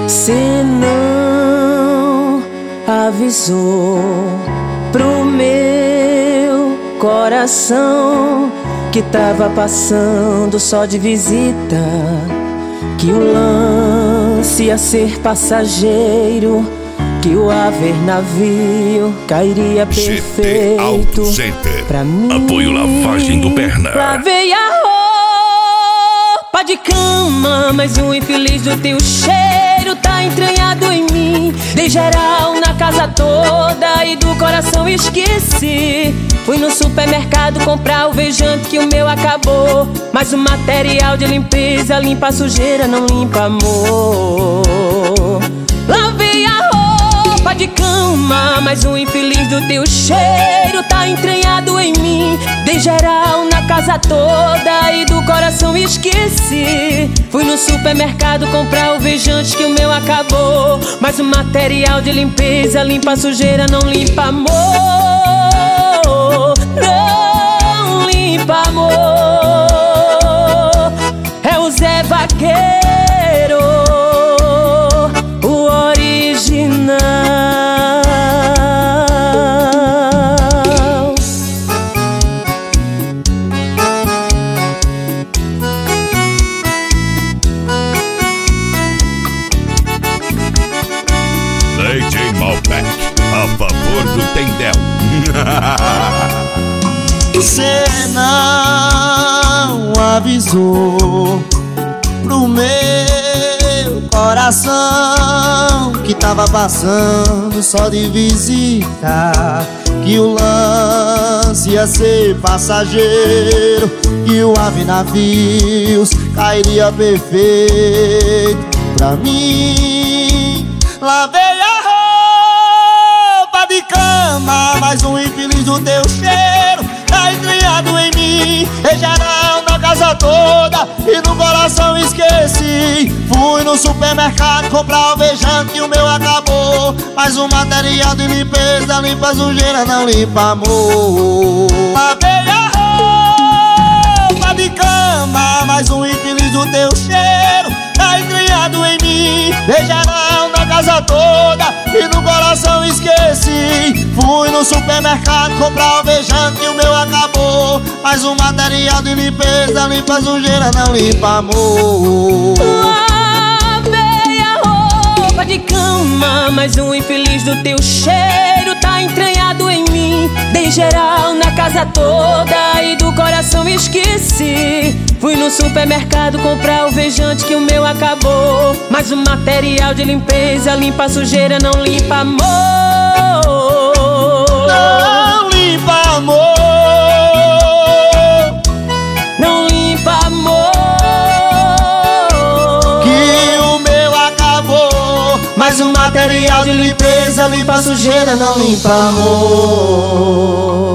Cê não avisou pro meu coração que tava passando só de visita, que o lance ia ser passageiro, que o haver navio cairia perfeito. Auto Center. Pra mim, apoio lavagem do Perna. lavei a roupa de cama, mas o infeliz do teu cheiro tá entranhado em mim. Dei geral na casa toda e do coração esqueci. Fui no supermercado comprar o vejante que o meu acabou, mas o material de limpeza limpa a sujeira, não limpa amor. Lavei a roupa de cama, mas o infeliz do teu cheiro tá entranhado em mim. Dei geral na casa toda e do coração esqueci. Fui no supermercado comprar o vejante que o meu acabou, mas o material de limpeza limpa a sujeira, não limpa amor. Não limpa amor. É o Zé Vaqueiro, o original. DJ Malbec, a favor do Tendel. Cê não avisou pro meu coração que tava passando só de visita, que o lance ia ser passageiro, que o ave navios cairia perfeito. Pra mim, lavei a roupa de cama, mas o infeliz do teu cheiro tá entranhado em mim. Dei geral na casa toda e no coração esqueci. Fui no supermercado comprar o vejante que o meu acabou, mas o material de limpeza limpa a sujeira, não limpa amor. Lavei a roupa de cama, mas o infeliz do teu cheiro tá entranhado em mim. Dei geral na casa toda e no coração esqueci. Fui no supermercado comprar o vejante que o meu acabou, mas o material de limpeza limpa a sujeira, não limpa amor. Lavei a roupa de cama, mas o infeliz do teu cheiro tá entranhado em mim. Dei geral na casa toda e do coração esqueci. Fui no supermercado comprar o vejante que o meu acabou, mas o material de limpeza limpa a sujeira, não limpa amor. Não limpa amor. Não limpa amor. Que o meu acabou, mas o material de limpeza limpa a sujeira, não limpa amor.